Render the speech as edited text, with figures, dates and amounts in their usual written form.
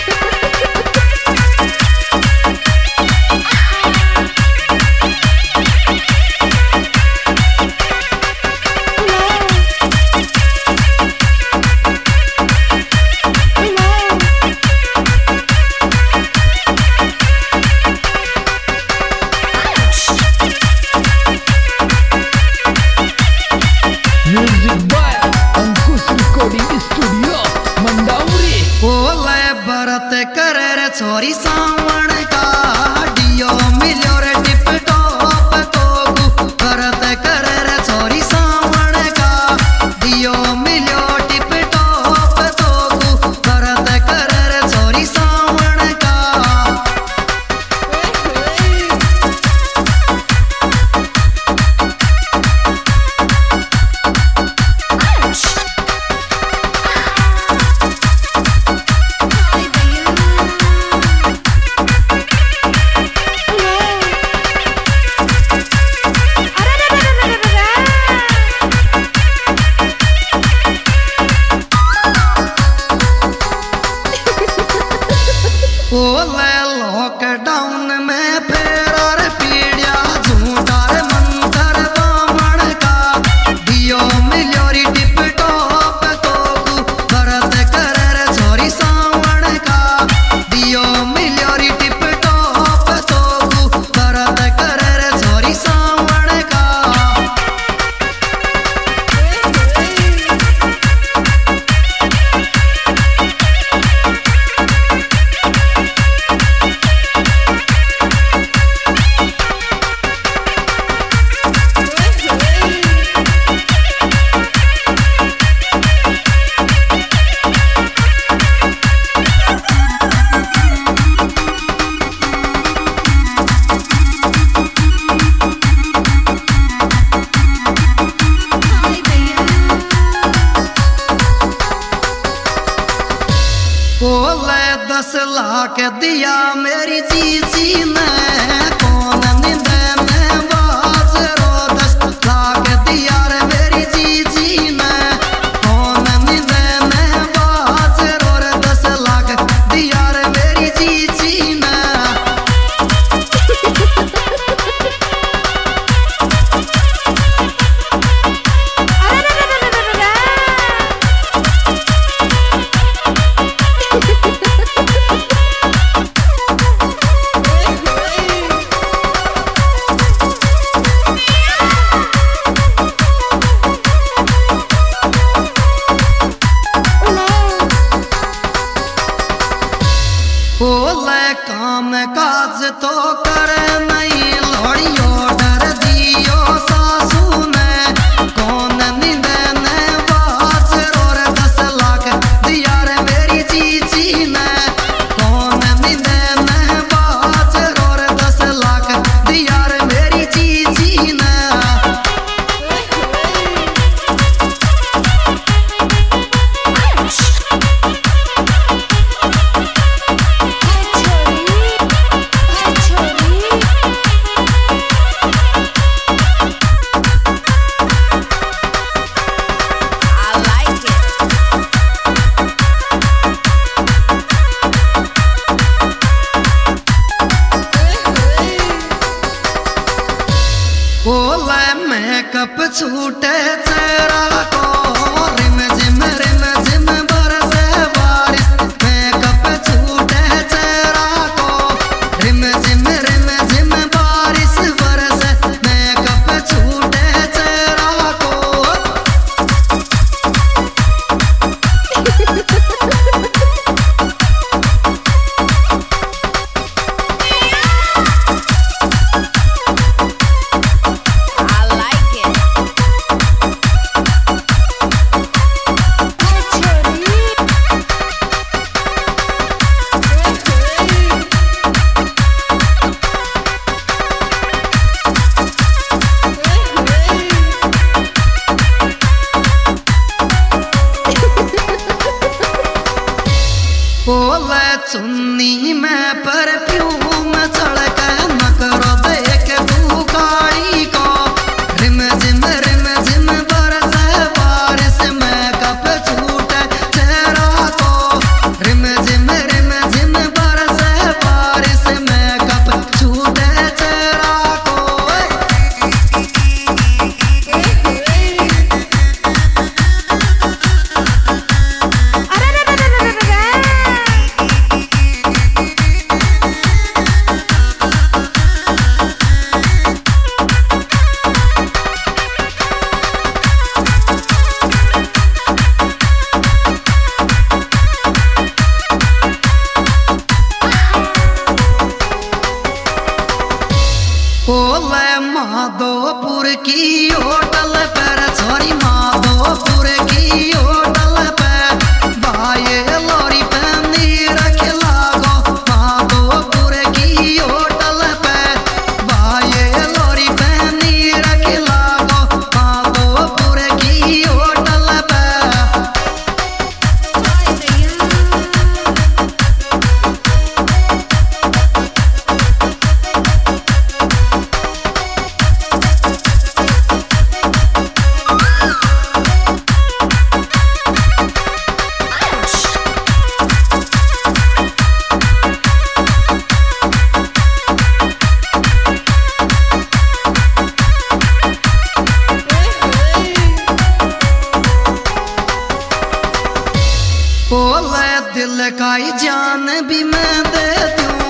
छोरी सावण का डियो मिलो रे टिप टॉप को करत कर रे छोरी सावण का डियो मिलो टिप टॉप को करत कर रे छोरी सावण का लॉकडाउन में फेर पीड़िया झूठार मंत्र बामण का दियो मिलोरी टिप टॉप को करत कर रे छोरी सावण का दियो मिलोरी टिप टॉप को करत कर रे छोरी सावण का बोले 10 लाख दिया मेरी जीजी ने कौन निंदे में बाज रो 10 लाख दिया रे मेरी जीजी ने कौन निंदे में बाज रो रे 10 लाख दिया रे मेरी जीजी ने बोले काम काज तो करे नहीं लोड़ियो डर दियो सासू ने कौन नींदे ने बाज रो रे 10 लाख दिया रे मेरी जीजी ने कौन नींदे ने बाज रो रे 10 लाख दिया रे मेरी जीजी ने बोले मेकअप छूटे चेहरा को रिम झिम बरसे बारिश मेकअप छूटे चेहरा को रिम झिम बारिश बरसे मेकअप छूटे चेहरा को बोले चुन्नी में परफ्यूम चढ़क न करो देख तू काली को रिम झिम बरसे बारिश में कप छूटे चेहरा को रिम झिम दिल का जान भी मैं दे दूं।